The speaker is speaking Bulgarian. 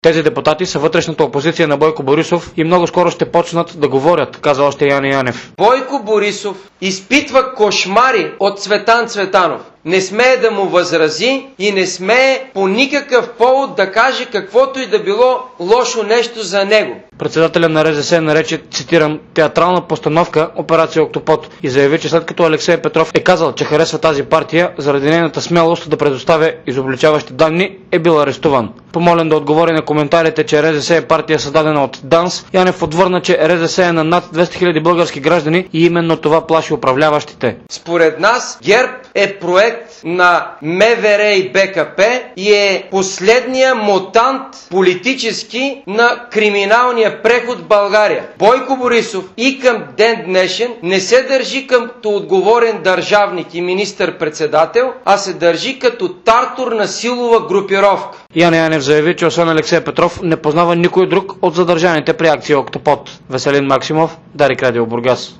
Тези депутати са вътрешната опозиция на Бойко Борисов и много скоро ще почнат да говорят, каза още Яне Янев. Бойко Борисов изпитва кошмари от Цветан Цветанов. Не смее да му възрази и не смее по никакъв повод да каже каквото и да било лошо нещо за него. Председателят на РЗС нарече, цитирам, театрална постановка Операция Октопод и заяви, че след като Алексей Петров е казал, че харесва тази партия, заради нейната смелост да предоставя изобличаващи данни, е бил арестуван. Помолен да отговори на коментарите, че РЗС е партия създадена от ДАНС, Янев отвърна, че РЗС е на над 200 000 български граждани и именно това плаши управляващите. Според нас ГЕРБ е проект на МВР и БКП и е последния мутант политически на криминалния преход в България. Бойко Борисов и към ден днешен не се държи като отговорен държавник и министър-председател, а се държи като тартор на силова групировка. Яне Янев заяви, че освен Алексей Петров не познава никой друг от задържаните при акция Октопод. Веселин Максимов, Дарик Радио Бургас.